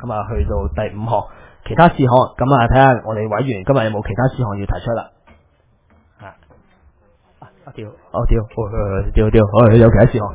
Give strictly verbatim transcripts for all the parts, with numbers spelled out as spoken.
咁啊去到第五項其他事項，咁啊睇下我哋委員今日有冇其他事項要提出啦。啊，啊屌，哦屌，屌屌，我有其他事項。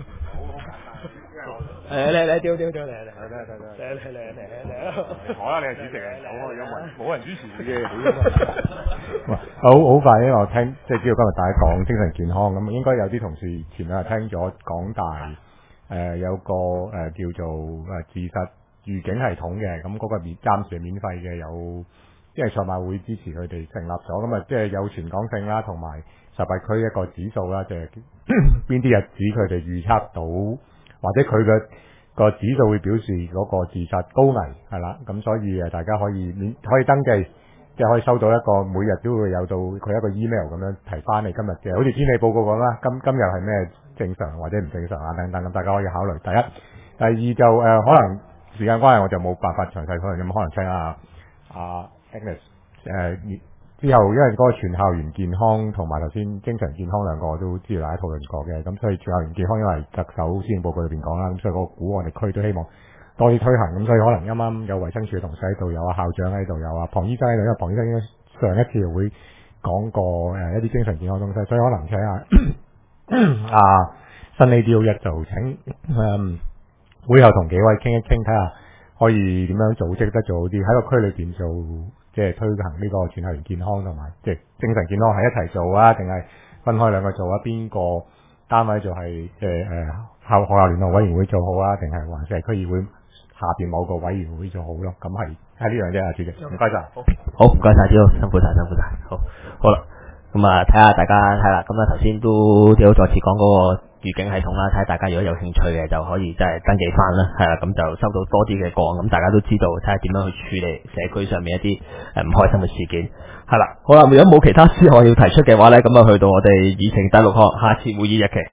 誒嚟嚟屌屌屌嚟嚟嚟嚟嚟嚟嚟嚟， 好啦，你係主席嘅，有有冇冇人主持嘅？好好快咧，我聽即係知道今日大家講精神健康咁，應該有啲同事前兩日聽咗港大誒、呃、有個誒、呃、叫做誒自殺預警系統嘅，咁嗰個免暫時係免費嘅，有即係賽馬會支持佢哋成立咗，咁啊即係有全港性啦，同埋十八區一個指數啦，即係邊啲日子佢哋預測到。或者佢嘅個指數會表示嗰個自殺高危係啦，咁所以誒大家可以免可以登記，即係可以收到一個每日都會有到佢一個 email 咁樣提翻你今日嘅，好似天氣報告咁啦，今今日係咩正常或者唔正常啊等等，咁大家可以考慮。第一，第二就誒、呃、可能時間關係我就冇辦法詳細討論，咁可能請阿阿 Agnes 誒。之後，因為嗰個全校園健康同埋頭先精神健康兩個我都知道大家討論過嘅，咁所以全校園健康因為特首施政報告裏邊講啦，咁所以個股我哋區都希望多啲推行，咁所以可能啱啱有衛生署嘅同事喺度，有啊校長喺度，有啊龐醫生喺度，因為龐醫生應該上一次會講過誒、呃、一啲精神健康東西，所以可能請阿啊新 A D O 一就請誒會後同幾位傾一傾，睇下可以點樣組織得做好啲，喺個區裏邊做。即係推行呢個全校園健康同埋即係精神健康係一齊做啊，定係分開兩個做啊？邊個單位就係即係誒校學校聯絡委員會做好啊？定係還是係區議會下邊某個委員會做好咯？咁係喺呢樣啫啊，主席，唔該晒。 好，唔該晒，屌，辛苦晒，辛苦晒。好，好啦，咁啊睇下大家係啦，咁啊頭先都屌再次講嗰個。預警系統啦，睇下大家如果有興趣嘅就可以即係登記翻啦，係啦，咁就收到多啲嘅個案，咁大家都知道睇下點樣去處理社區上面一啲誒唔開心嘅事件，係啦，好啦，如果冇其他事項要提出嘅話咧，咁啊去到我哋議程第六項，下次會議日期。